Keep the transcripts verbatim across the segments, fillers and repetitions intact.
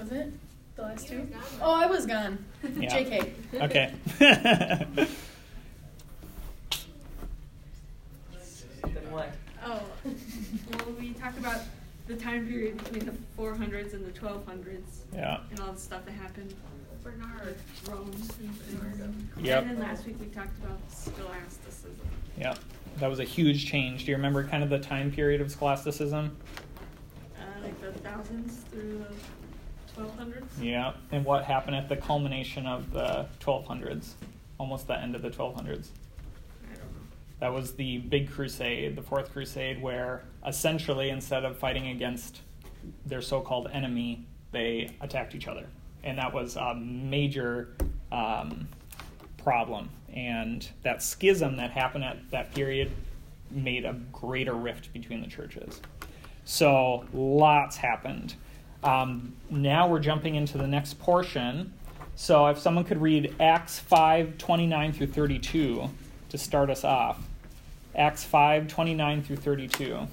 Was it? The last two? Oh, I was gone. Yeah. J K. Okay. Oh, well, we talked about the time period between the four hundreds and the twelve hundreds. Yeah. And all the stuff that happened. Bernard, Rome, and Bernard. Yep. And then last week we talked about scholasticism. Yep. That was a huge change. Do you remember kind of the time period of scholasticism? Uh, like the thousands through the twelve hundreds. Yeah. And what happened at the culmination of the twelve hundreds? Almost the end of the twelve hundreds. I don't know. That was the big crusade, the Fourth Crusade, where essentially instead of fighting against their so-called enemy, they attacked each other. And that was a major um, problem. And that schism that happened at that period made a greater rift between the churches. So lots happened. Um, now we're jumping into the next portion. So if someone could read Acts five, twenty-nine through thirty-two to start us off. Acts five, twenty-nine through thirty-two.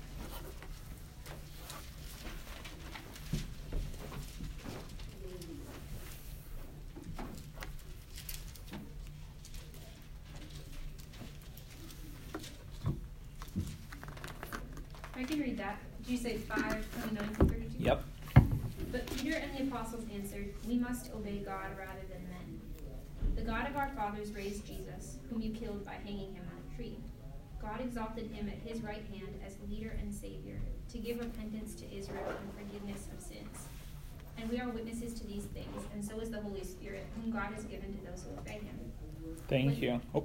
I can read that. Did you say five, twenty-nine through thirty-two? Yep. But Peter and the apostles answered, "We must obey God rather than men. The God of our fathers raised Jesus, whom you killed by hanging him on a tree. God exalted him at his right hand as leader and savior, to give repentance to Israel and forgiveness of sins. And we are witnesses to these things, and so is the Holy Spirit, whom God has given to those who obey him." Thank When- you. Oh.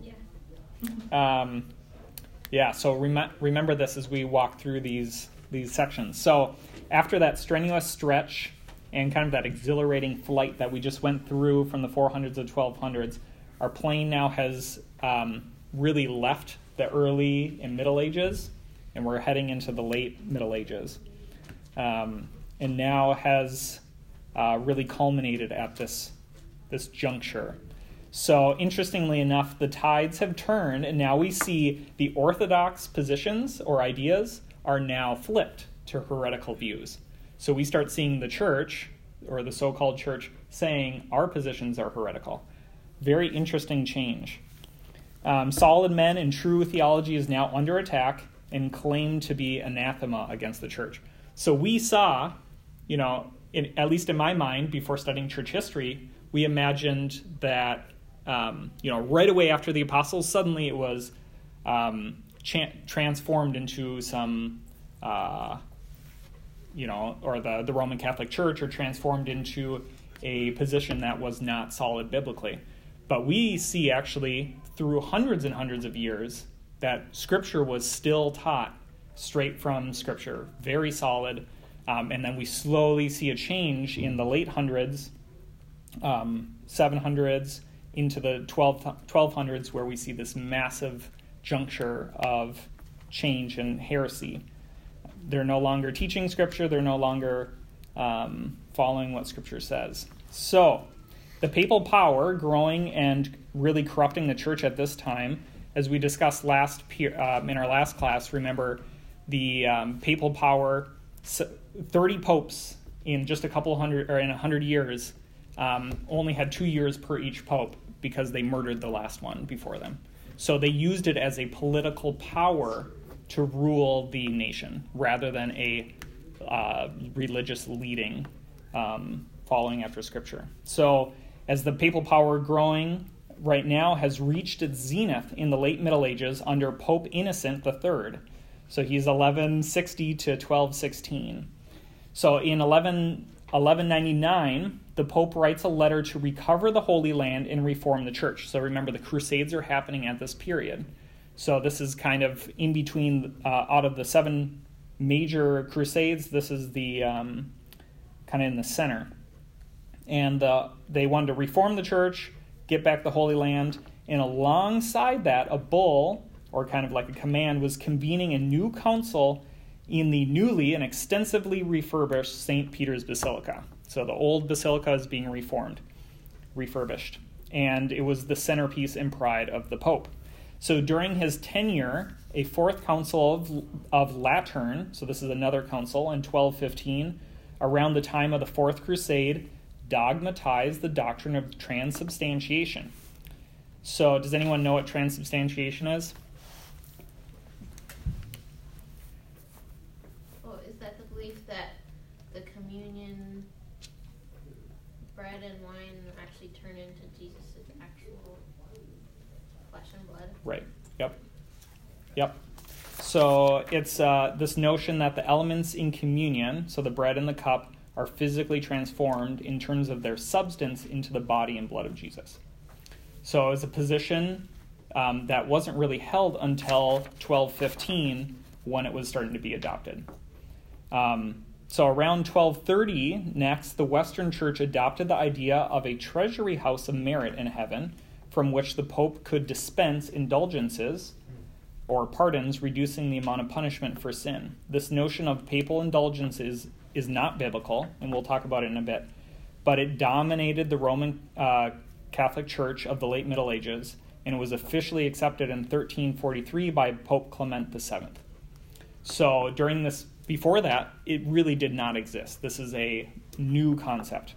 Yeah. Um, yeah, so rem- remember this as we walk through these these sections. So after that strenuous stretch and kind of that exhilarating flight that we just went through from the four hundreds to twelve hundreds, our plane now has um, really left the early and Middle Ages, and we're heading into the late Middle Ages. Um, and now has uh, really culminated at this this juncture. So interestingly enough, the tides have turned, and now we see the orthodox positions or ideas are now flipped to heretical views. So we start seeing the church, or the so-called church, saying our positions are heretical. Very interesting change. Um, solid men and true theology is now under attack and claimed to be anathema against the church. So we saw, you know, in, at least in my mind, before studying church history, we imagined that, um, you know, right away after the apostles, suddenly it was um, cha- transformed into some, uh, you know, or the, the Roman Catholic Church, or transformed into a position that was not solid biblically. But we see actually through hundreds and hundreds of years that Scripture was still taught straight from Scripture, very solid. Um, and then we slowly see a change in the late hundreds, um, seven hundreds, into the twelve hundreds, where we see this massive juncture of change and heresy. They're no longer teaching Scripture. They're no longer um, following what Scripture says. So the papal power growing and really corrupting the church at this time, as we discussed last um, in our last class, remember the um, papal power, thirty popes in just a couple hundred, or in a hundred years, um, only had two years per each pope because they murdered the last one before them. So they used it as a political power to rule the nation rather than a uh, religious leading, um, following after Scripture. So as the papal power growing right now has reached its zenith in the late Middle Ages under Pope Innocent the Third. So he's eleven sixty to twelve sixteen. So in eleven ninety-nine, the Pope writes a letter to recover the Holy Land and reform the church. So remember, the Crusades are happening at this period. So this is kind of in between, uh, out of the seven major Crusades, this is the um, kind of in the center. And uh, they wanted to reform the church, get back the Holy Land, and alongside that, a bull, or kind of like a command, was convening a new council in the newly and extensively refurbished Saint Peter's Basilica. So the old basilica is being reformed, refurbished, and it was the centerpiece and pride of the Pope. So during his tenure, a fourth council of, of Lateran, so this is another council in twelve fifteen, around the time of the Fourth Crusade, dogmatized the doctrine of transubstantiation. So does anyone know what transubstantiation is? Well, is that the belief that the communion bread and wine actually turn into Jesus' actual flesh and blood? Right. Yep. Yep. So it's uh, this notion that the elements in communion, so the bread and the cup, are physically transformed in terms of their substance into the body and blood of Jesus. So it's a position um, that wasn't really held until twelve fifteen, when it was starting to be adopted. Um, so around twelve thirty, next, the Western Church adopted the idea of a treasury house of merit in heaven, from which the Pope could dispense indulgences or pardons, reducing the amount of punishment for sin. This notion of papal indulgences is not biblical, and we'll talk about it in a bit, but it dominated the Roman uh, Catholic Church of the late Middle Ages, and it was officially accepted in thirteen forty-three by Pope Clement the Seventh. So during this, before that, it really did not exist. This is a new concept.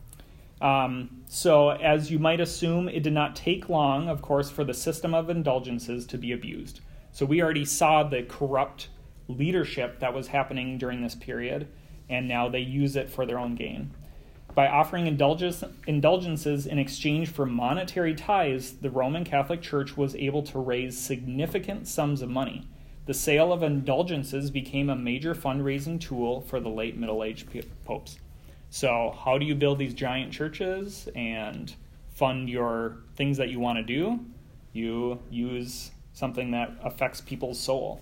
Um, so as you might assume, it did not take long, of course, for the system of indulgences to be abused. So we already saw the corrupt leadership that was happening during this period, and now they use it for their own gain. By offering indulgence, indulgences in exchange for monetary tithes, the Roman Catholic Church was able to raise significant sums of money. The sale of indulgences became a major fundraising tool for the late Middle Age popes. So how do you build these giant churches and fund your things that you want to do? You use something that affects people's soul.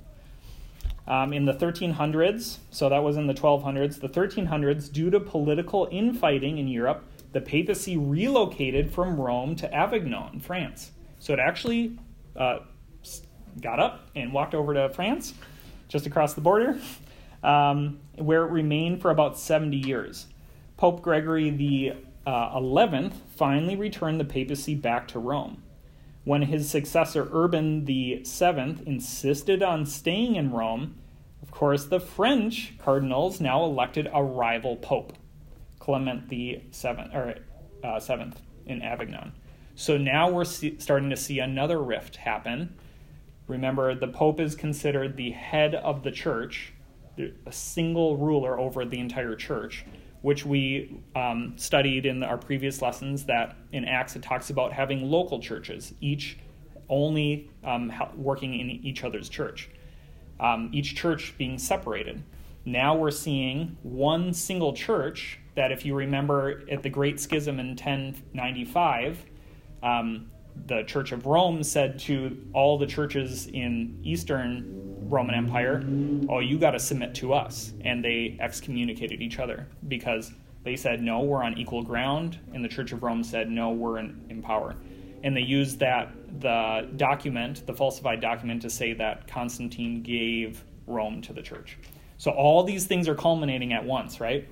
Um, in the thirteen hundreds, so that was in the twelve hundreds, the thirteen hundreds, due to political infighting in Europe, the papacy relocated from Rome to Avignon, France. So it actually uh, got up and walked over to France, just across the border, um, where it remained for about seventy years. Pope Gregory the uh, eleventh finally returned the papacy back to Rome. When his successor Urban the seventh insisted on staying in Rome, of course, the French cardinals now elected a rival pope, Clement the seventh, or uh, seventh in Avignon. So now we're see- starting to see another rift happen. Remember, the pope is considered the head of the church, a single ruler over the entire church, which we um, studied in our previous lessons, that in Acts it talks about having local churches, each only um, working in each other's church, um, each church being separated. Now we're seeing one single church that, if you remember at the Great Schism in ten ninety-five, um, the Church of Rome said to all the churches in Eastern Roman Empire, oh, you got to submit to us. And they excommunicated each other because they said, no, we're on equal ground. And the Church of Rome said, no, we're in, in power. And they used that, the document, the falsified document, to say that Constantine gave Rome to the church. So all these things are culminating at once, right?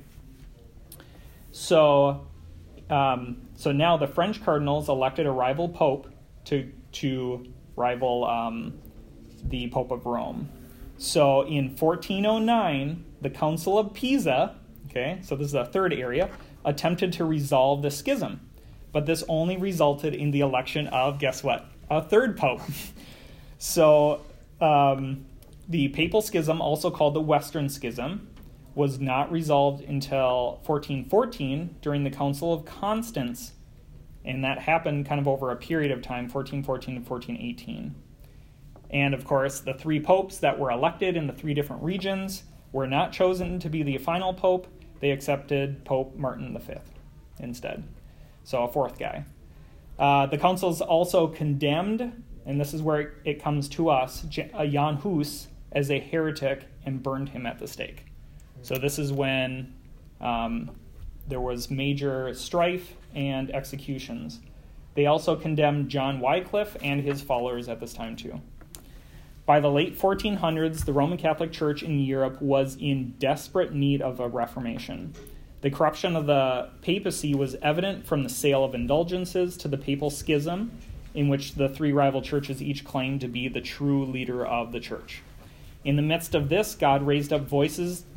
So, um, so now the French cardinals elected a rival pope to, to rival um, the Pope of Rome. So in fourteen oh nine, the Council of Pisa, okay, so this is a third area, attempted to resolve the schism. But this only resulted in the election of, guess what, a third pope. So um, the Papal Schism, also called the Western Schism, was not resolved until fourteen fourteen during the Council of Constance. And that happened kind of over a period of time, fourteen fourteen to fourteen eighteen. And, of course, the three popes that were elected in the three different regions were not chosen to be the final pope. They accepted Pope Martin the Fifth instead. So a fourth guy. Uh, the councils also condemned, and this is where it comes to us, Jan Hus as a heretic and burned him at the stake. So this is when um, there was major strife and executions. They also condemned John Wycliffe and his followers at this time too. By the late fourteen hundreds, the Roman Catholic Church in Europe was in desperate need of a reformation. The corruption of the papacy was evident from the sale of indulgences to the Papal Schism, in which the three rival churches each claimed to be the true leader of the church. In the midst of this, God raised up voices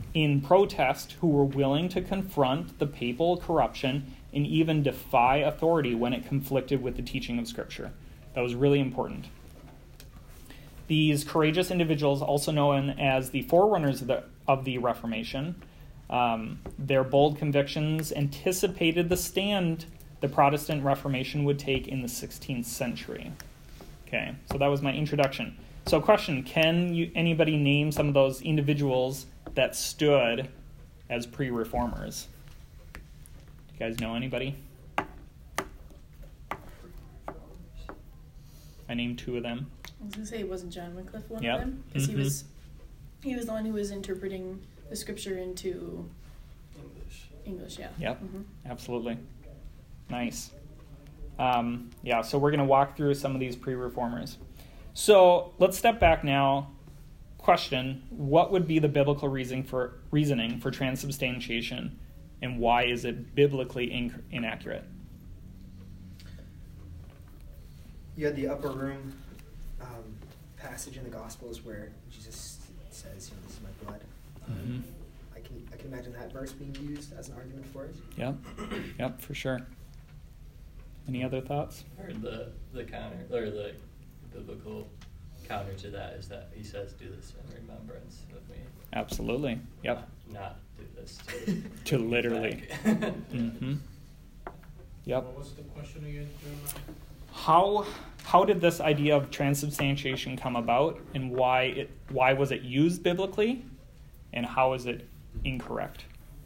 in protest who were willing to confront the papal corruption and even defy authority when it conflicted with the teaching of Scripture. That was really important. These courageous individuals, also known as the forerunners of the, of the Reformation, um, their bold convictions anticipated the stand the Protestant Reformation would take in the sixteenth century. Okay, so that was my introduction. So question, can you, anybody name some of those individuals that stood as pre-reformers? Do you guys know anybody? I named two of them. I was going to say, wasn't John Wycliffe one Yep. of them? Because Mm-hmm. he was he was the one who was interpreting the Scripture into English. English, yeah. Yep, Mm-hmm. absolutely. Nice. Um, yeah, so we're going to walk through some of these pre-reformers. So let's step back now. Question, what would be the biblical reason for reasoning for transubstantiation, and why is it biblically inc- inaccurate? You had the upper room um, passage in the Gospels where Jesus says, you know, this is my blood. Mm-hmm. I can I can imagine that verse being used as an argument for it. Yep, yep, for sure. Any other thoughts? Or the the counter or the biblical counter to that is that he says, "Do this in remembrance of me." Absolutely. Yep. Not, not do this to, To literally. Mm-hmm. Yep. What was the question again, Jeremiah? How how did this idea of transubstantiation come about, and why it why was it used biblically, and how is it incorrect?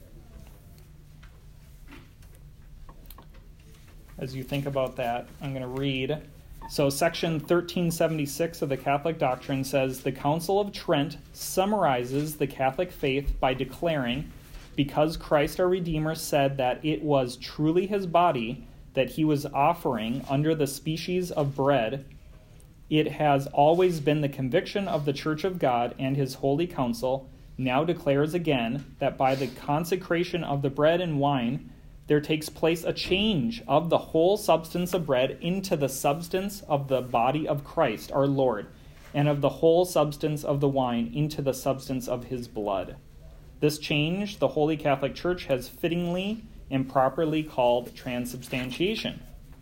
As you think about that, I'm going to read. So section thirteen seventy-six of the Catholic Doctrine says, the Council of Trent summarizes the Catholic faith by declaring, because Christ our Redeemer said that it was truly his body that he was offering under the species of bread, it has always been the conviction of the Church of God and his Holy Council, now declares again that by the consecration of the bread and wine, there takes place a change of the whole substance of bread into the substance of the body of Christ, our Lord, and of the whole substance of the wine into the substance of his blood. This change the Holy Catholic Church has fittingly and properly called transubstantiation.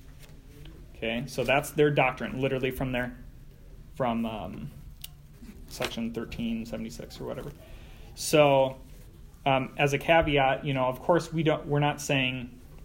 Okay, so that's their doctrine, literally from their, from um, section thirteen seventy-six or whatever. So, um, as a caveat, you know, of course, we don't. We're not saying,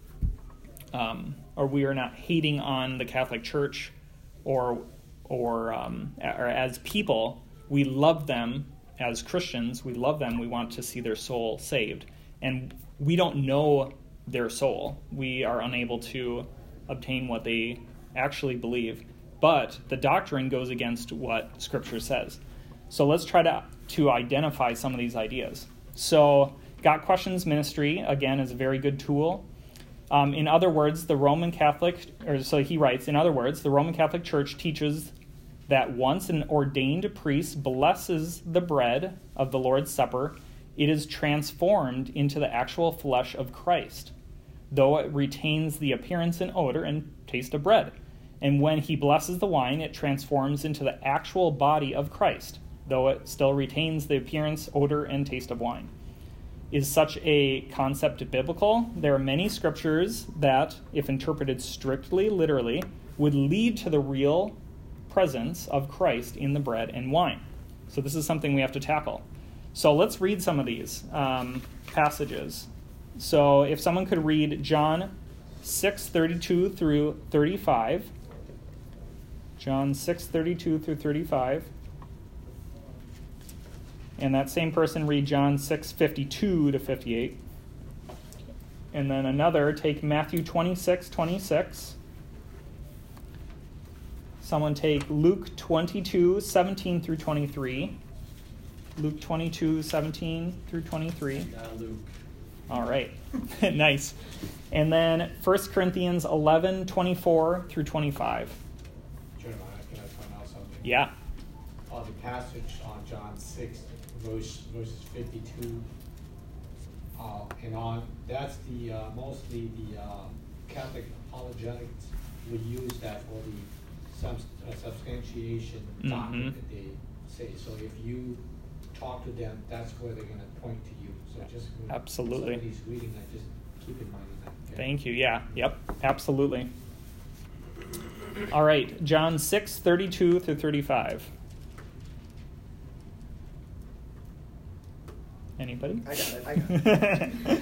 um, or we are not hating on the Catholic Church, or, or, um, or as people, we love them as Christians. We love them. We want to see their soul saved, and we don't know their soul. We are unable to obtain what they actually believe, but the doctrine goes against what Scripture says. So let's try to to identify some of these ideas. So Got Questions Ministry, again, is a very good tool. Um, in other words, the Roman Catholic, or so he writes, in other words, the Roman Catholic Church teaches that once an ordained priest blesses the bread of the Lord's Supper, it is transformed into the actual flesh of Christ, though it retains the appearance and odor and taste of bread. And when he blesses the wine, it transforms into the actual body of Christ, though it still retains the appearance, odor, and taste of wine. Is such a concept biblical? There are many scriptures that, if interpreted strictly literally, would lead to the real presence of Christ in the bread and wine. So this is something we have to tackle. So let's read some of these um, passages. So if someone could read John six thirty-two through thirty-five. John six thirty-two through thirty-five. And that same person read John six fifty-two to fifty-eight. And then another, take Matthew twenty-six twenty-six. Someone take Luke twenty-two seventeen through twenty-three. Luke twenty-two seventeen through twenty-three. Not Luke. All right. Nice. And then First Corinthians eleven twenty-four through twenty-five. Jeremiah, can I point out something? Yeah. Uh, the passage on John six, verse, verses fifty-two uh, and on, that's the uh, mostly the uh, Catholic apologetics will use that for the subs- uh, substantiation doctrine Mhm. that they say. So if you talk to them, that's where they're going to point to you. So just when Absolutely. somebody's reading that, just keep in mind that. Okay? Thank you. Yeah. Yep. Absolutely. All right. John six thirty-two through thirty-five. Anybody? I got it. I got it.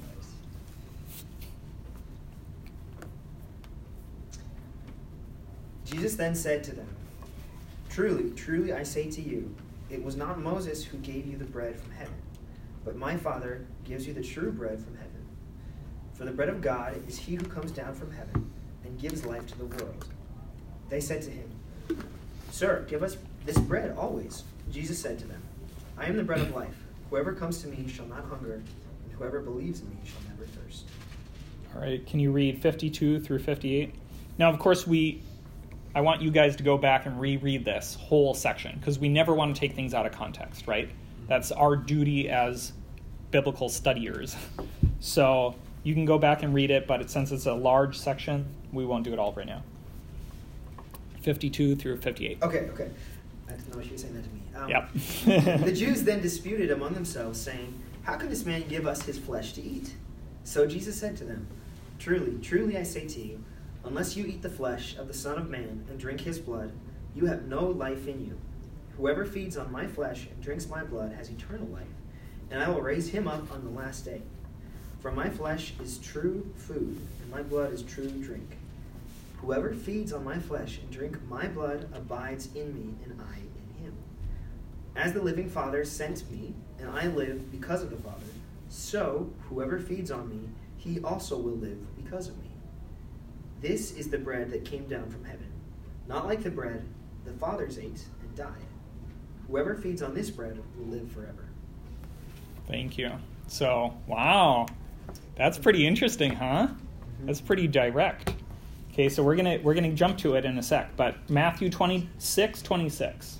Jesus then said to them, "Truly, truly, I say to you, it was not Moses who gave you the bread from heaven, but my Father gives you the true bread from heaven. For the bread of God is he who comes down from heaven and gives life to the world." They said to him, "Sir, give us this bread always." Jesus said to them, "I am the bread of life. Whoever comes to me shall not hunger, and whoever believes in me shall never thirst." All right. Can you read fifty-two through fifty-eight? Now, of course, we... I want you guys to go back and reread this whole section, because we never want to take things out of context, right? That's our duty as biblical studiers. So you can go back and read it, but it, since it's a large section, we won't do it all right now. fifty-two through fifty-eight. Okay, okay. I didn't know she was saying that to me. Um, Yep. The Jews then disputed among themselves, saying, "How can this man give us his flesh to eat?" So Jesus said to them, "Truly, truly I say to you, unless you eat the flesh of the Son of Man and drink his blood, you have no life in you. Whoever feeds on my flesh and drinks my blood has eternal life, and I will raise him up on the last day. For my flesh is true food, and my blood is true drink. Whoever feeds on my flesh and drink my blood abides in me, and I in him. As the living Father sent me, and I live because of the Father, so whoever feeds on me, he also will live because of me. This is the bread that came down from heaven, not like the bread the fathers ate and died. Whoever feeds on this bread will live forever." Thank you. So, wow. That's pretty interesting, huh? Mm-hmm. That's pretty direct. Okay, so we're gonna we're gonna jump to it in a sec, but Matthew twenty-six twenty-six.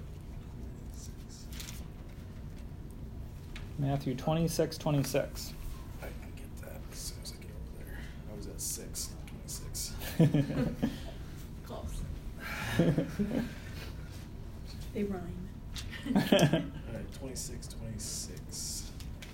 Matthew twenty-six twenty-six. I can get that as soon as I get over there. I was at six, not twenty-six. Close. They rhyme. All right, twenty-six twenty-six.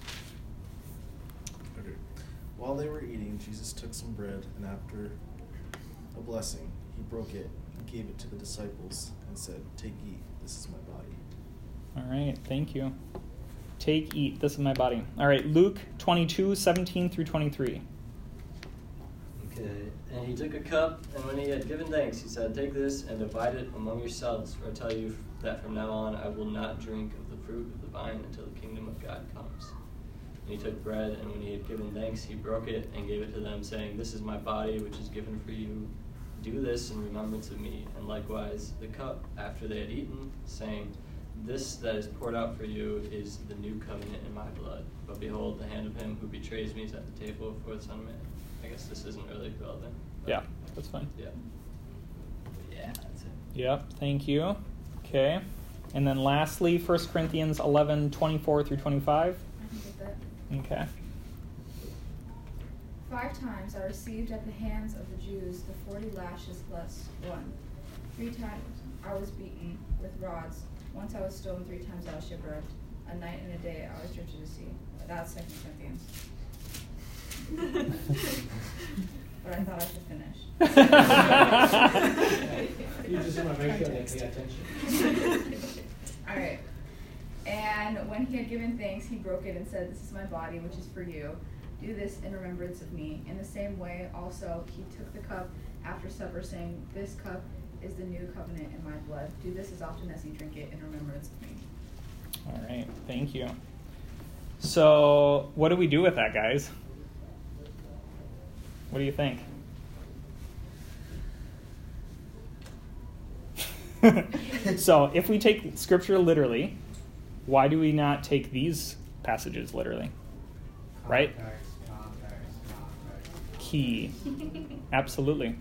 Okay. While they were eating, Jesus took some bread, and after a blessing, he broke it and gave it to the disciples and said, "Take, eat, this is my body." All right, thank you. Take, eat, this is my body. All right, Luke twenty-two seventeen through twenty-three. Okay, and he took a cup, and when he had given thanks, he said, "Take this and divide it among yourselves, for I tell you that from now on I will not drink of the fruit of the vine until the kingdom of God comes." And he took bread, and when he had given thanks, he broke it and gave it to them, saying, "This is my body, which is given for you. Do this in remembrance of me." And likewise the cup after they had eaten, saying, "This that is poured out for you is the new covenant in my blood. But behold, the hand of him who betrays me is at the table before the Son of Man." I guess this isn't really relevant. Yeah, that's fine. Yeah. Yeah, that's it. Yep, thank you. Okay. And then lastly, First Corinthians eleven twenty-four through twenty-five. I can get that. Okay. Five times I received at the hands of the Jews the forty lashes plus one. Three times I was beaten with rods. Once I was stoned, three times I was shipwrecked. A night and a day I was drifted to sea. That's Second Corinthians. But I thought I should finish. You just want to make sure they pay attention. All right. And when he had given thanks, he broke it and said, "This is my body, which is for you. Do this in remembrance of me." In the same way, also, he took the cup after supper, saying, "This cup is the new covenant in my blood. Do this as often as you drink it in remembrance of me." All right, thank you. So, what do we do with that, guys? What do you think? So, if we take Scripture literally, why do we not take these passages literally? Right? Context, context, context. Key. Absolutely.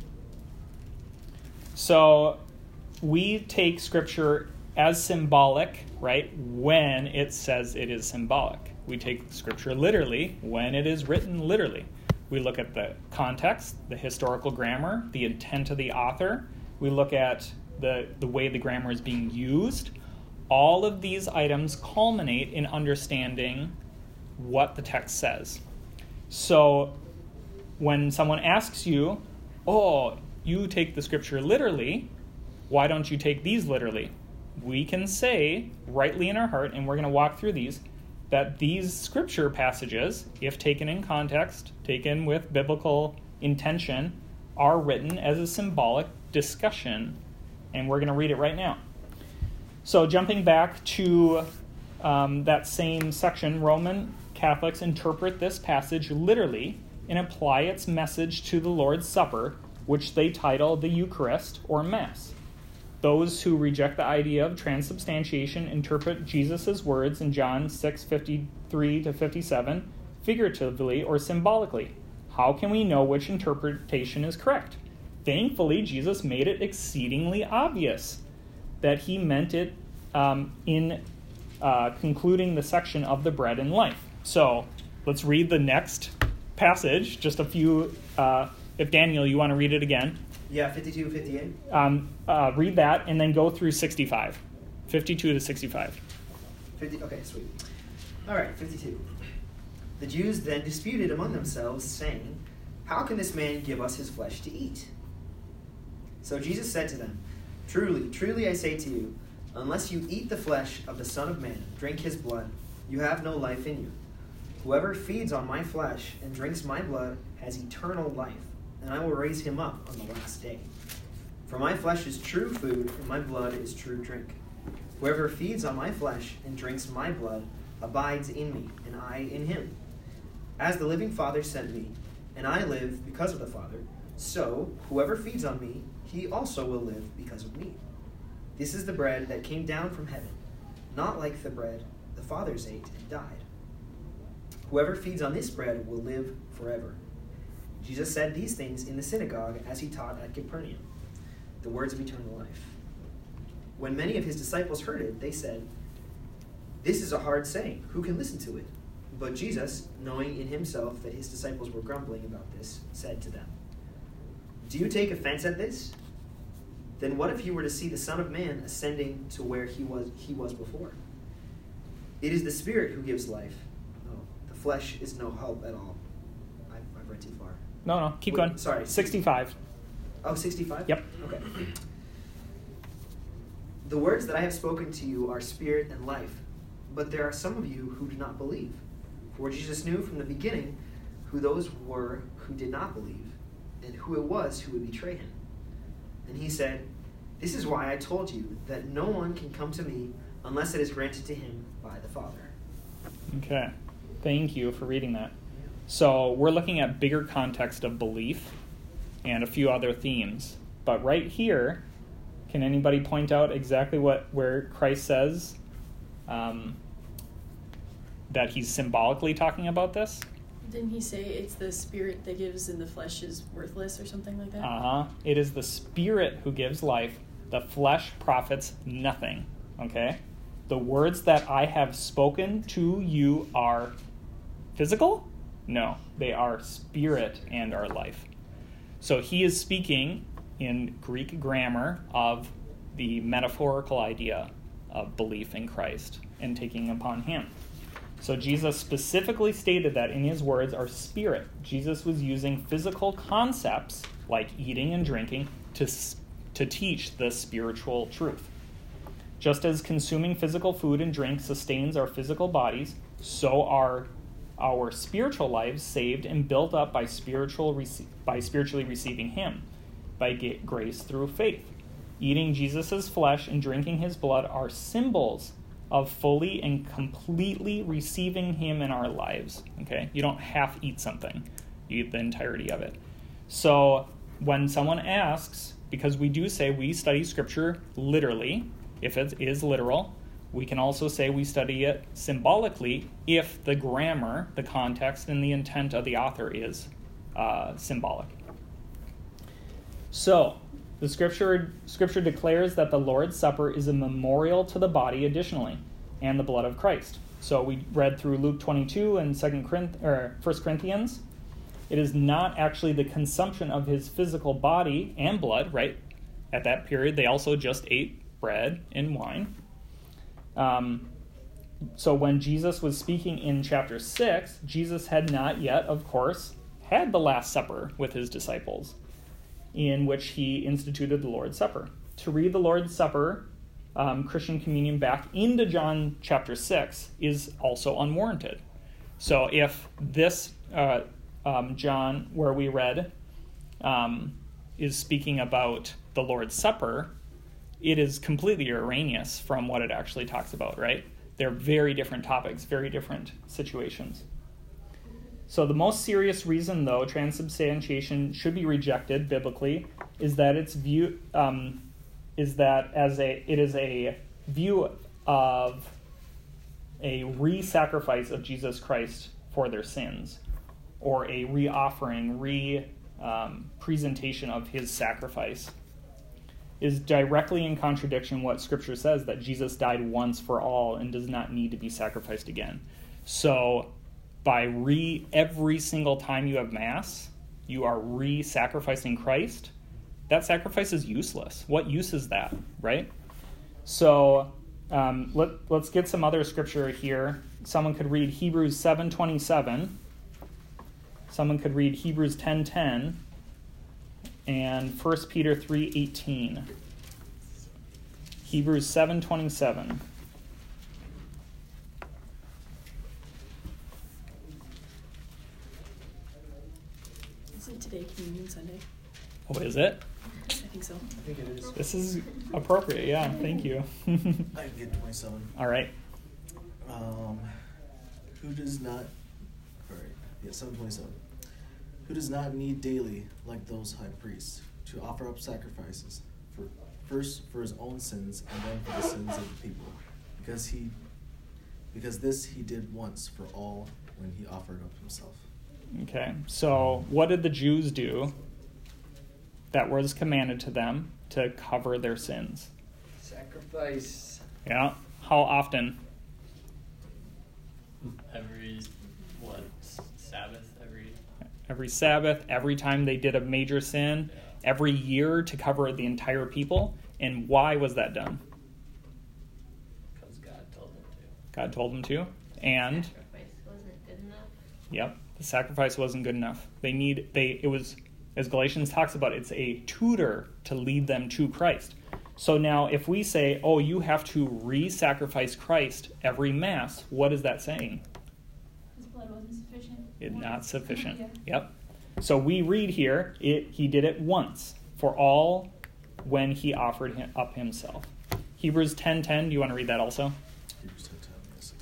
So, we take Scripture as symbolic, right, when it says it is symbolic. We take Scripture literally when it is written literally. We look at the context, the historical grammar, the intent of the author. We look at the, the way the grammar is being used. all of these items culminate in understanding what the text says. So when someone asks you, oh, you take the scripture literally, why don't you take these literally? We can say, rightly in our heart, and we're going to walk through these, that these scripture passages, if taken in context, taken with biblical intention, are written as a symbolic discussion, and we're going to read it right now. So jumping back to um, that same section, Roman Catholics interpret this passage literally and apply its message to the Lord's Supper, which they title the Eucharist or Mass. Those who reject the idea of transubstantiation interpret Jesus' words in John six fifty-three to fifty-seven figuratively or symbolically. How can we know which interpretation is correct? Thankfully, Jesus made it exceedingly obvious that he meant it um, in uh, concluding the section of the bread and life. So let's read the next passage, just a few, uh, if Daniel, you want to read it again. Yeah, fifty-two, fifty-eight. Um, uh, read that and then go through sixty-five. fifty-two to sixty-five. fifty, okay, sweet. All right, fifty-two. The Jews then disputed among themselves, saying, how can this man give us his flesh to eat? So Jesus said to them, truly, truly I say to you, unless you eat the flesh of the Son of Man, drink his blood, you have no life in you. Whoever feeds on my flesh and drinks my blood has eternal life, and I will raise him up on the last day. For my flesh is true food, and my blood is true drink. Whoever feeds on my flesh and drinks my blood abides in me, and I in him. As the living Father sent me, and I live because of the Father, so whoever feeds on me, he also will live because of me. This is the bread that came down from heaven, not like the bread the fathers ate and died. Whoever feeds on this bread will live forever. Jesus said these things in the synagogue as he taught at Capernaum, the words of eternal life. When many of his disciples heard it, they said, this is a hard saying. Who can listen to it? But Jesus, knowing in himself that his disciples were grumbling about this, said to them, do you take offense at this? Then what if you were to see the Son of Man ascending to where he was he was before? It is the Spirit who gives life. No, the flesh is no help at all. I've, I've read too far. No, no, keep Wait, going. Sorry. sixty-five. Oh, sixty-five? Yep. Okay. The words that I have spoken to you are spirit and life, but there are some of you who do not believe. For Jesus knew from the beginning who those were who did not believe, and who it was who would betray him. And he said, this is why I told you that no one can come to me unless it is granted to him by the Father. Okay. Thank you for reading that. So we're looking at bigger context of belief and a few other themes. But right here, can anybody point out exactly what where Christ says um, that he's symbolically talking about this? Didn't he say it's the spirit that gives and the flesh is worthless or something like that? Uh-huh. It is the Spirit who gives life. The flesh profits nothing. Okay? The words that I have spoken to you are physical? No. They are spirit and are life. So he is speaking in Greek grammar of the metaphorical idea of belief in Christ and taking upon him. So Jesus specifically stated that in his words are spirit. Jesus was using physical concepts like eating and drinking to, to teach the spiritual truth. Just as consuming physical food and drink sustains our physical bodies, so are our spiritual lives saved and built up by spiritual rece- by spiritually receiving him, by grace through faith. Eating Jesus' flesh and drinking his blood are symbols of fully and completely receiving him in our lives. Okay? You don't half eat something. You eat the entirety of it. So when someone asks, because we do say we study Scripture literally, if it is literal, we can also say we study it symbolically if the grammar, the context, and the intent of the author is uh, symbolic. So, the scripture scripture declares that the Lord's Supper is a memorial to the body additionally, and the blood of Christ. So we read through Luke twenty-two and Second Corinthians, or First Corinthians. It is not actually the consumption of his physical body and blood, right? At that period, they also just ate bread and wine. Um, so when Jesus was speaking in chapter six, Jesus had not yet, of course, had the Last Supper with his disciples, in which he instituted the Lord's Supper. To read the Lord's Supper, um, Christian communion, back into John chapter six is also unwarranted. So if this uh, um, John, where we read, um, is speaking about the Lord's Supper, it is completely erroneous from what it actually talks about, right? They're very different topics, very different situations. So the most serious reason, though, transubstantiation should be rejected biblically is that it's view um, is that as a it is a view of a re-sacrifice of Jesus Christ for their sins, or a re-offering, re-presentation um, of his sacrifice, is directly in contradiction what Scripture says, that Jesus died once for all and does not need to be sacrificed again. So by re every single time you have Mass, you are re-sacrificing Christ. That sacrifice is useless. What use is that, right? So um, let, let's get some other Scripture here. Someone could read Hebrews seven twenty-seven. Someone could read Hebrews ten ten. And First Peter three eighteen. Hebrews seven twenty-seven. Isn't today Communion Sunday? Oh, is it? I think so. I think it is. This is appropriate, yeah, thank you. I can get twenty-seven. All right. Um, who does not, all right, yeah, seven twenty-seven. Who does not need daily, like those high priests, to offer up sacrifices, for first for his own sins and then for the sins of the people, because he, because this he did once for all when he offered up himself. Okay, so what did the Jews do that was commanded to them to cover their sins? Sacrifice. Yeah, how often? Every, what, Sabbath? Every... Every Sabbath, every time they did a major sin, Yeah. every year to cover the entire people. And why was that done? Because God told them to. God told them to. And, Sacrifice wasn't good enough. yep, the sacrifice wasn't good enough. They need, they, it was, as Galatians talks about, it's a tutor to lead them to Christ. So now if we say, oh, you have to re-sacrifice Christ every Mass, what is that saying? His blood wasn't sufficient. It's not sufficient. Yeah. Yep. So we read here, it, he did it once for all when he offered him up himself. Hebrews ten ten, do you want to read that also? Hebrews ten ten, yes.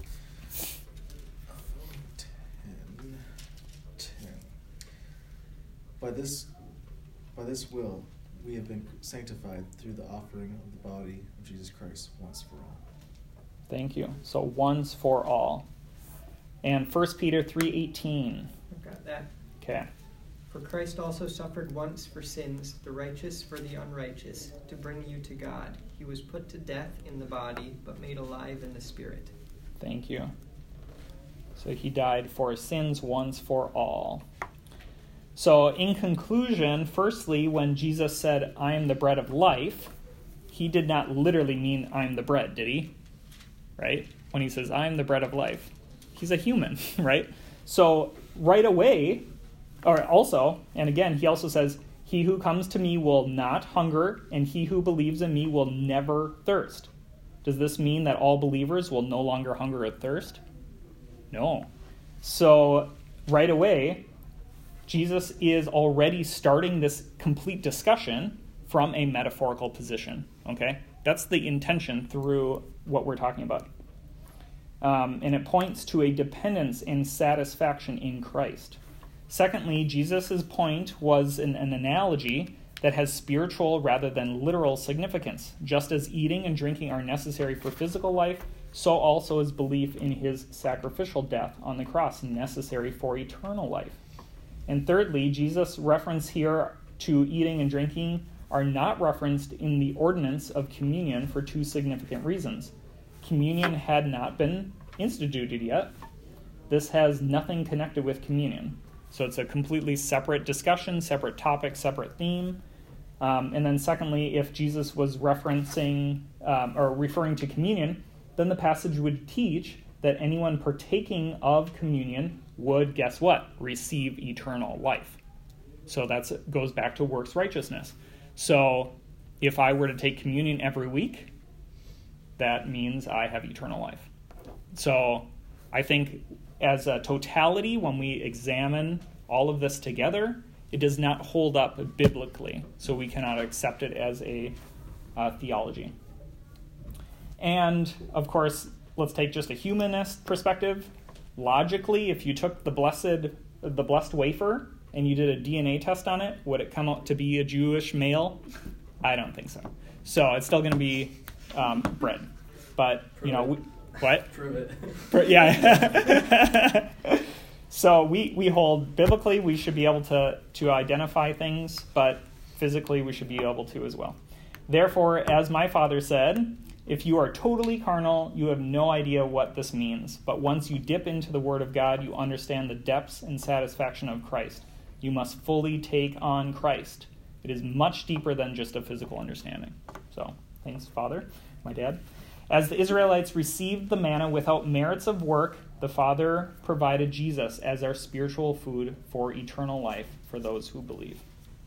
ten ten. By this, by this will, we have been sanctified through the offering of the body of Jesus Christ once for all. Thank you. So once for all. And First Peter three eighteen. I've got that. Okay. For Christ also suffered once for sins, the righteous for the unrighteous, to bring you to God. He was put to death in the body, but made alive in the spirit. Thank you. So he died for sins once for all. So in conclusion, firstly, when Jesus said, I am the bread of life, he did not literally mean I am the bread, did he? Right? When he says, I am the bread of life, he's a human, right? So right away, or also, and again, he also says, he who comes to me will not hunger, and he who believes in me will never thirst. Does this mean that all believers will no longer hunger or thirst? No. So right away, Jesus is already starting this complete discussion from a metaphorical position, okay? That's the intention through what we're talking about. Um, and it points to a dependence and satisfaction in Christ. Secondly, Jesus' point was an, an analogy that has spiritual rather than literal significance. Just as eating and drinking are necessary for physical life, so also is belief in his sacrificial death on the cross necessary for eternal life. And thirdly, Jesus' reference here to eating and drinking are not referenced in the ordinance of communion for two significant reasons. Communion had not been instituted yet. This has nothing connected with communion. So it's a completely separate discussion, separate topic, separate theme. Um, and then secondly, if Jesus was referencing um, or referring to communion, then the passage would teach that anyone partaking of communion would, guess what, receive eternal life. So that goes back to works righteousness. So if I were to take communion every week, that means I have eternal life. So I think as a totality, when we examine all of this together, it does not hold up biblically. So we cannot accept it as a uh, theology. And, of course, let's take just a humanist perspective. Logically, if you took the blessed the blessed wafer and you did a D N A test on it, would it come out to be a Jewish male? I don't think so. So it's still going to be um, bread. But, Prove you know, we, what? Prove it. For, yeah. So we, we hold, biblically, we should be able to, to identify things, but physically we should be able to as well. Therefore, as my father said, if you are totally carnal, you have no idea what this means. But once you dip into the Word of God, you understand the depths and satisfaction of Christ. You must fully take on Christ. It is much deeper than just a physical understanding. So, thanks, Father, my dad. As the Israelites received the manna without merits of work, the Father provided Jesus as our spiritual food for eternal life for those who believe.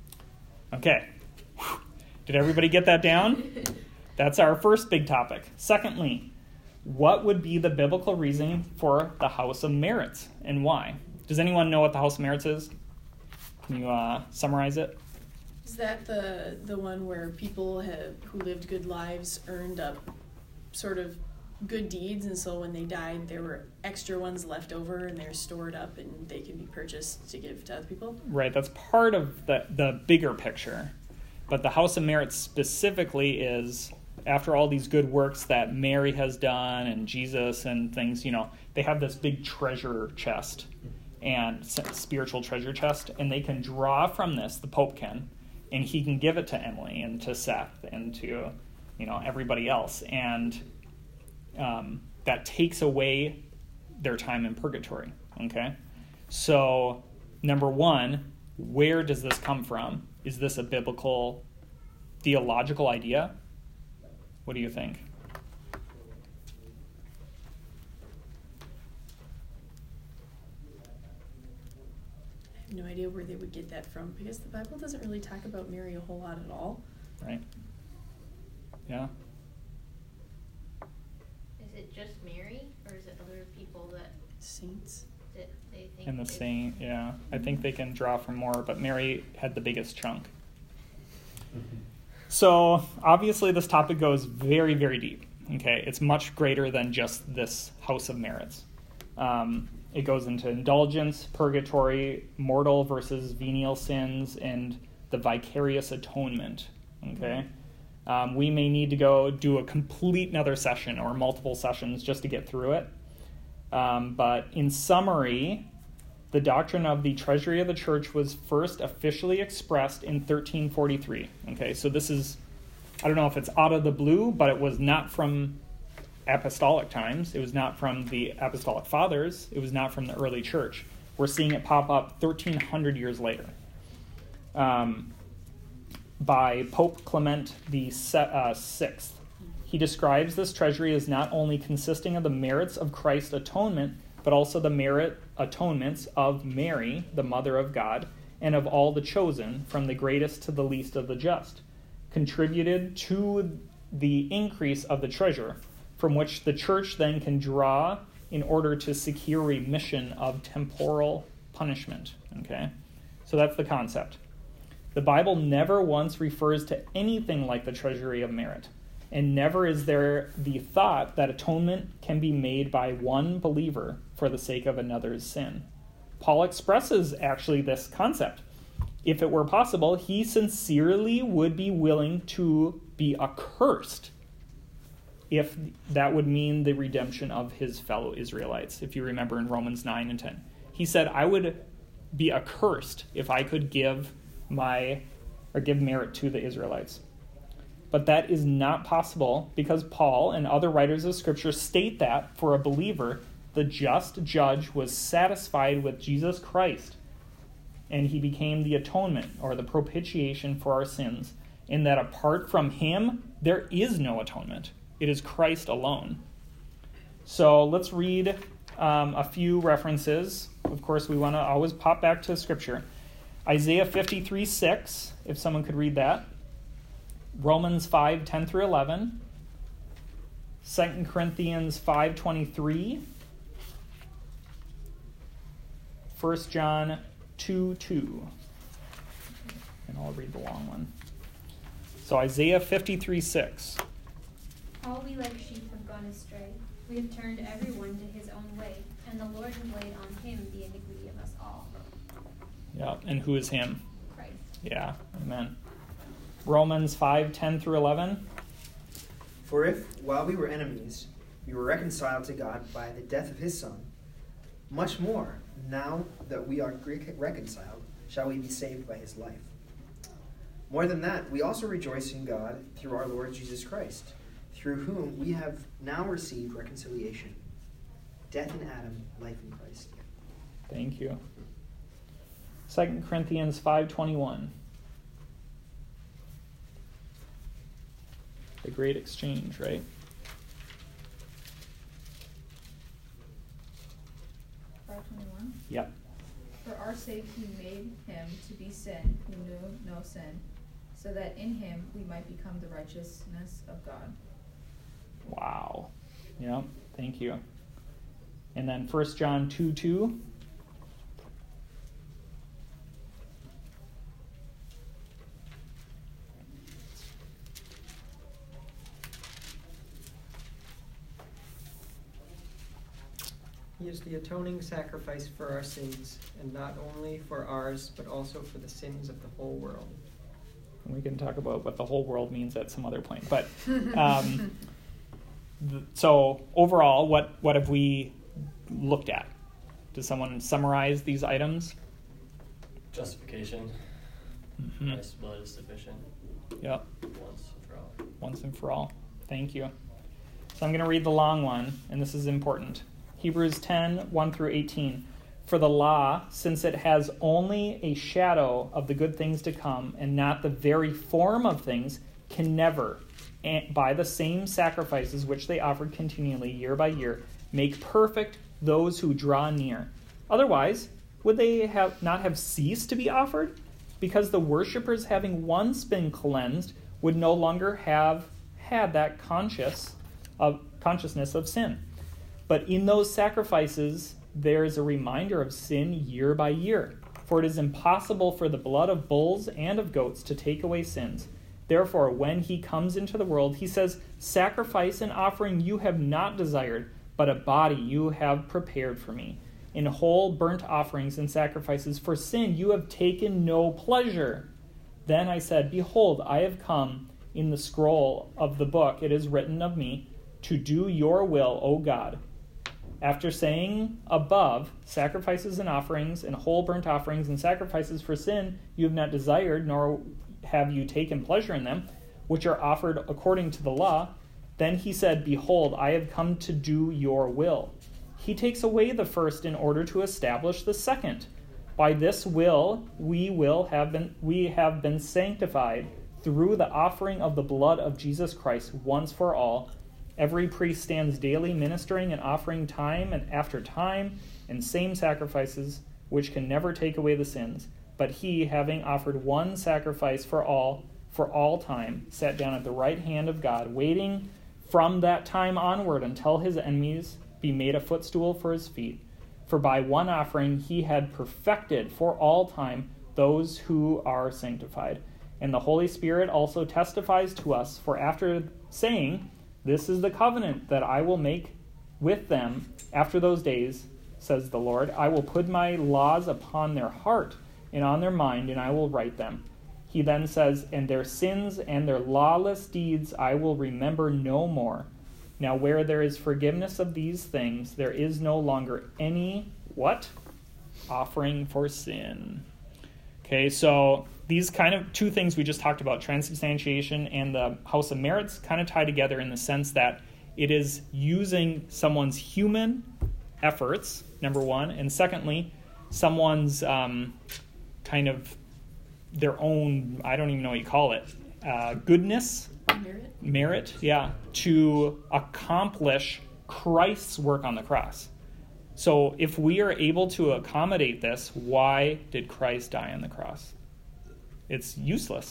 Okay. Did everybody get that down? That's our first big topic. Secondly, what would be the biblical reason for the House of Merits and why? Does anyone know what the House of Merits is? Can you uh, summarize it? Is that the the one where people have, who lived good lives earned up sort of good deeds, and so when they died, there were extra ones left over, and they're stored up, and they can be purchased to give to other people? Right, that's part of the, the bigger picture. But the House of Merits specifically is, after all these good works that Mary has done and Jesus and things, you know, they have this big treasure chest and spiritual treasure chest, and they can draw from this, the Pope can, and he can give it to Emily and to Seth and to, you know, everybody else. And um, that takes away their time in purgatory, okay? So, number one, where does this come from? Is this a biblical, theological idea? What do you think? I have no idea where they would get that from, because the Bible doesn't really talk about Mary a whole lot at all. Right. Yeah. Is it just Mary, or is it other people that saints that they think? And the saint, yeah. I think they can draw from more, but Mary had the biggest chunk. Mm-hmm. So obviously this topic goes very, very deep. Okay, it's much greater than just this House of Merits. Um, it goes into indulgence, purgatory, mortal versus venial sins, and the vicarious atonement. Okay, um, we may need to go do a complete another session or multiple sessions just to get through it. Um, but in summary, the doctrine of the treasury of the church was first officially expressed in thirteen forty-three. Okay, so this is, I don't know if it's out of the blue, but it was not from apostolic times. It was not from the apostolic fathers. It was not from the early church. We're seeing it pop up thirteen hundred years later um, by Pope Clement the Sixth. He describes this treasury as not only consisting of the merits of Christ's atonement, but also the merit atonements of Mary, the Mother of God, and of all the chosen, from the greatest to the least of the just, contributed to the increase of the treasure, from which the church then can draw in order to secure remission of temporal punishment. Okay? So that's the concept. The Bible never once refers to anything like the treasury of merit, and never is there the thought that atonement can be made by one believer for the sake of another's sin. Paul expresses actually this concept. If it were possible, he sincerely would be willing to be accursed if that would mean the redemption of his fellow Israelites. If you remember in Romans nine and ten. He said, I would be accursed if I could give my or give merit to the Israelites. But that is not possible because Paul and other writers of Scripture state that for a believer, the just judge was satisfied with Jesus Christ, and he became the atonement or the propitiation for our sins, in that apart from him, there is no atonement. It is Christ alone. So let's read um, a few references. Of course, we want to always pop back to Scripture. Isaiah fifty-three six, if someone could read that. Romans five ten through eleven. Second Corinthians five twenty-three. First John two two. And I'll read the long one. So Isaiah fifty-three six. All we like sheep have gone astray. We have turned everyone to his own way, and the Lord has laid on him the iniquity of us all. Yeah, and who is him? Christ. Yeah, amen. Romans five ten through eleven. For if, while we were enemies, we were reconciled to God by the death of his Son, much more, now that we are reconciled, shall we be saved by his life. More than that, we also rejoice in God through our Lord Jesus Christ, through whom we have now received reconciliation. Death in Adam, life in Christ. Thank you. Second Corinthians five twenty-one. The great exchange, right? five twenty-one? Yep. For our sake he made him to be sin who knew no sin, so that in him we might become the righteousness of God. Wow. Yep, thank you. And then First John two two. He is the atoning sacrifice for our sins, and not only for ours, but also for the sins of the whole world. We can talk about what the whole world means at some other point. But um, th- so overall, what, what have we looked at? Does someone summarize these items? Justification. Mm-hmm. Christ's blood is sufficient. Yep. Once and for all. Once and for all. Thank you. So I'm going to read the long one, and this is important. Hebrews ten, one through eighteen. For the law, since it has only a shadow of the good things to come, and not the very form of things, can never, by the same sacrifices which they offered continually year by year, make perfect those who draw near. Otherwise, would they have not have ceased to be offered? Because the worshippers, having once been cleansed, would no longer have had that conscious of consciousness of sin. But in those sacrifices, there is a reminder of sin year by year. For it is impossible for the blood of bulls and of goats to take away sins. Therefore, when he comes into the world, he says, sacrifice and offering you have not desired, but a body you have prepared for me. In whole burnt offerings and sacrifices for sin you have taken no pleasure. Then I said, behold, I have come. In the scroll of the book it is written of me, to do your will, O God. After saying above, sacrifices and offerings, and whole burnt offerings and sacrifices for sin you have not desired, nor have you taken pleasure in them, which are offered according to the law, then he said, behold, I have come to do your will. He takes away the first in order to establish the second. By this will we will have been we have been sanctified through the offering of the blood of Jesus Christ once for all. Every priest stands daily ministering and offering time and after time and same sacrifices, which can never take away the sins. But he, having offered one sacrifice for all, for all time, sat down at the right hand of God, waiting from that time onward until his enemies be made a footstool for his feet. For by one offering he had perfected for all time those who are sanctified. And the Holy Spirit also testifies to us, for after saying, this is the covenant that I will make with them after those days, says the Lord. I will put my laws upon their heart and on their mind, and I will write them. He then says, and their sins and their lawless deeds I will remember no more. Now where there is forgiveness of these things, there is no longer any, what? Offering for sin. Okay, so these kind of two things we just talked about, transubstantiation and the House of Merits, kind of tie together in the sense that it is using someone's human efforts, number one, and secondly, someone's um, kind of their own, I don't even know what you call it, uh, goodness, merit, merit, yeah, to accomplish Christ's work on the cross. So if we are able to accommodate this, why did Christ die on the cross? It's useless.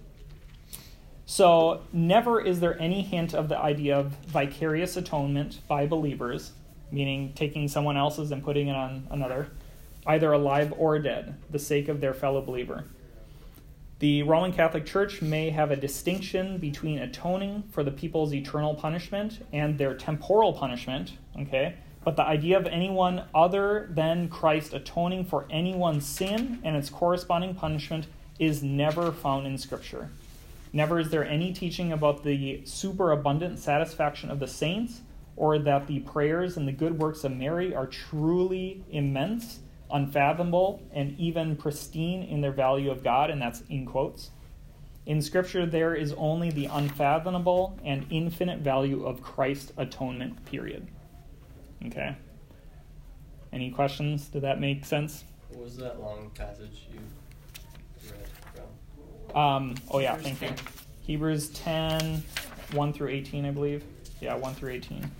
So never is there any hint of the idea of vicarious atonement by believers, meaning taking someone else's and putting it on another, either alive or dead, the sake of their fellow believer. The Roman Catholic Church may have a distinction between atoning for the people's eternal punishment and their temporal punishment, okay? But the idea of anyone other than Christ atoning for anyone's sin and its corresponding punishment is never found in Scripture. Never is there any teaching about the superabundant satisfaction of the saints, or that the prayers and the good works of Mary are truly immense, unfathomable, and even pristine in their value of God, and that's in quotes. In Scripture, there is only the unfathomable and infinite value of Christ's atonement, period. Okay? Any questions? Did that make sense? What was that long passage you read from? Um, oh, yeah, Hebrews thank you. ten. Hebrews ten, one through eighteen, I believe. Yeah, one through eighteen.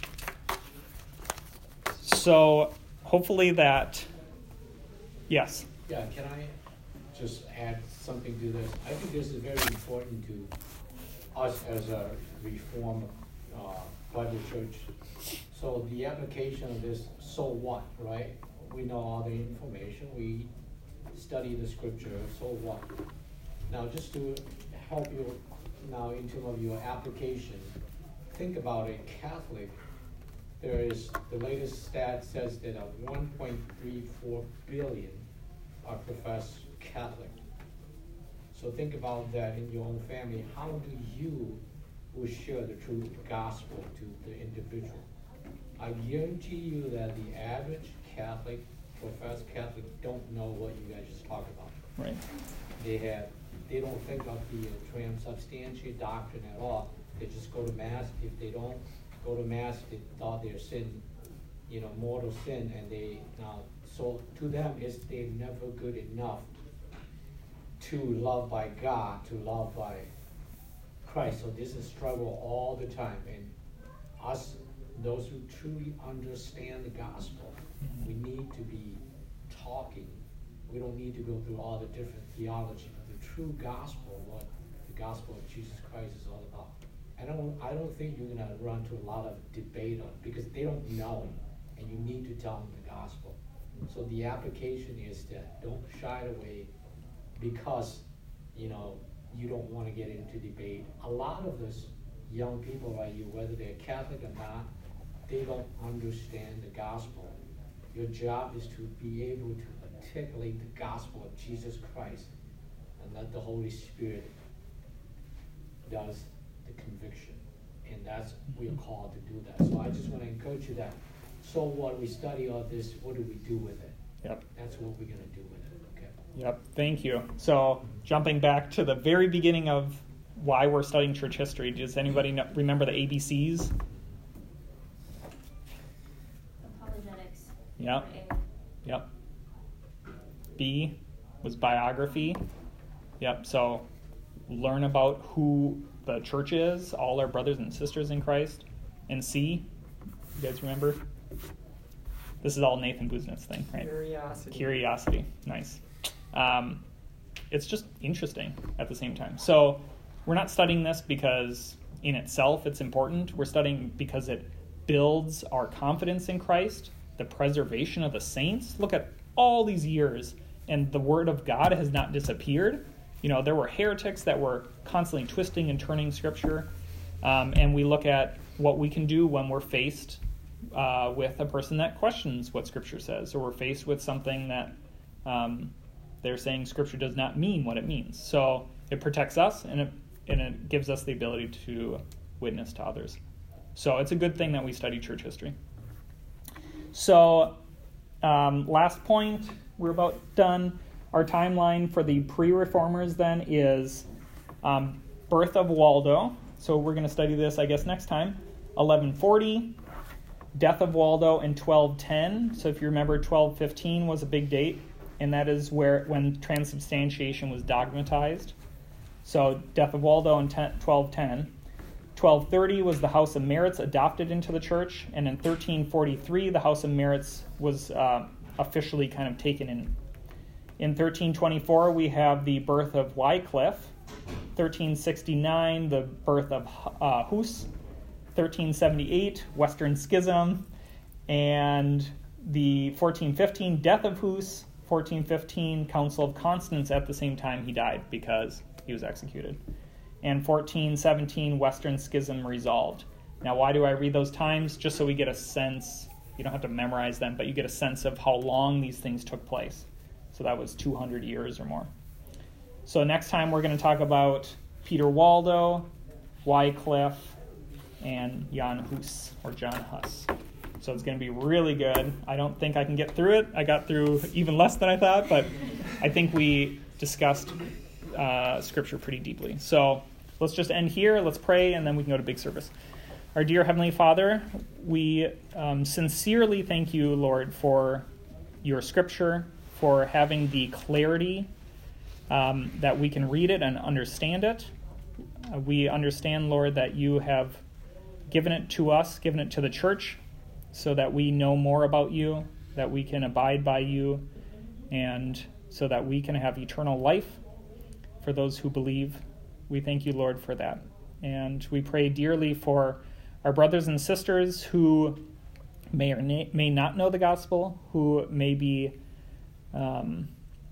So, hopefully that... Yes? Yeah, can I just add something to this? I think this is very important to us as a Reformed uh, Bible church. So the application of this, so what, right? We know all the information. We study the Scripture, so what? Now, just to help you now in terms of your application, think about a Catholic. There is, the latest stat says that uh, one point three four billion are professed Catholic. So think about that in your own family. How do you will share the true gospel to the individual? I guarantee you that the average Catholic, professed Catholic, don't know what you guys just talked about. Right. They have, they don't think of the uh, transubstantiation doctrine at all. They just go to Mass. If they don't go to Mass, they thought their sin, you know, mortal sin, and they now, so to them, it's they're never good enough to love by God, to love by Christ. So this is struggle all the time. And us, those who truly understand the gospel, we need to be talking. We don't need to go through all the different theology. The true gospel, what the gospel of Jesus Christ is all about. I don't, I don't think you're gonna run to a lot of debate on it because they don't know, and you need to tell them the gospel. So the application is that don't shy away because, you know, you don't want to get into debate. A lot of those young people like you, whether they're Catholic or not, they don't understand the gospel. Your job is to be able to articulate the gospel of Jesus Christ and let the Holy Spirit does the conviction. And that's, we are called to do that. So I just want to encourage you that, so what we study all this, what do we do with it? Yep. That's what we're going to do with it, okay? Yep, thank you. So jumping back to the very beginning of why we're studying church history, does anybody know, remember the A B Cs? Apologetics. Yep. Yep. B was biography. Yep, so learn about who the church is, all our brothers and sisters in Christ. And C, you guys remember? This is all Nathan Buznit's thing, right? Curiosity. Curiosity, nice. Um, it's just interesting at the same time. So we're not studying this because in itself it's important. We're studying because it builds our confidence in Christ, the preservation of the saints. Look at all these years, and the Word of God has not disappeared. You know, there were heretics that were constantly twisting and turning Scripture, um, and we look at what we can do when we're faced uh, with a person that questions what Scripture says, or we're faced with something that um, they're saying Scripture does not mean what it means. So it protects us, and it, and it gives us the ability to witness to others. So it's a good thing that we study church history. So um, last point, we're about done. Our timeline for the pre-reformers then is um, birth of Waldo. So we're going to study this, I guess, next time. eleven forty, death of Waldo in twelve ten. So if you remember, twelve fifteen was a big date, and that is where when transubstantiation was dogmatized. So death of Waldo in twelve ten. twelve thirty was the House of Merits adopted into the church, and in thirteen forty-three, the House of Merits was uh, officially kind of taken in. In thirteen twenty-four, we have the birth of Wycliffe. thirteen sixty-nine, the birth of uh, Hus. thirteen seventy-eight, Western Schism. And the fourteen fifteen, death of Hus. fourteen fifteen, Council of Constance. At the same time he died because he was executed. And fourteen seventeen, Western Schism resolved. Now, why do I read those times? Just so we get a sense, you don't have to memorize them, but you get a sense of how long these things took place. So that was two hundred years or more. So next time we're going to talk about Peter Waldo, Wycliffe, and Jan Hus, or John Huss. So it's going to be really good. I don't think I can get through it. I got through even less than I thought, but I think we discussed uh, Scripture pretty deeply. So let's just end here. Let's pray, and then we can go to big service. Our dear Heavenly Father, we um, sincerely thank you, Lord, for your Scripture, for having the clarity um, that we can read it and understand it. Uh, we understand, Lord, that you have given it to us, given it to the church, so that we know more about you, that we can abide by you, and so that we can have eternal life for those who believe. We thank you, Lord, for that. And we pray dearly for our brothers and sisters who may or may not know the gospel, who may be um,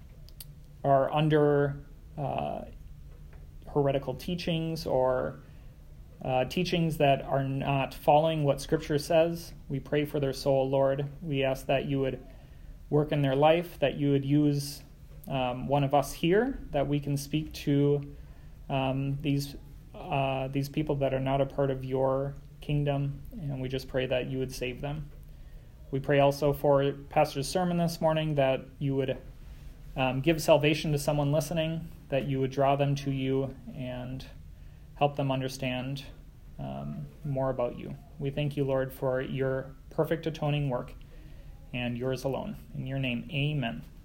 are under uh, heretical teachings or uh, teachings that are not following what Scripture says. We pray for their soul, Lord. We ask that you would work in their life, that you would use um, one of us here, that we can speak to um, these uh, these people that are not a part of your kingdom, and we just pray that you would save them. We pray also for Pastor's sermon this morning, that you would um, give salvation to someone listening, that you would draw them to you and help them understand um, more about you. We thank you, Lord, for your perfect atoning work and yours alone. In your name, amen.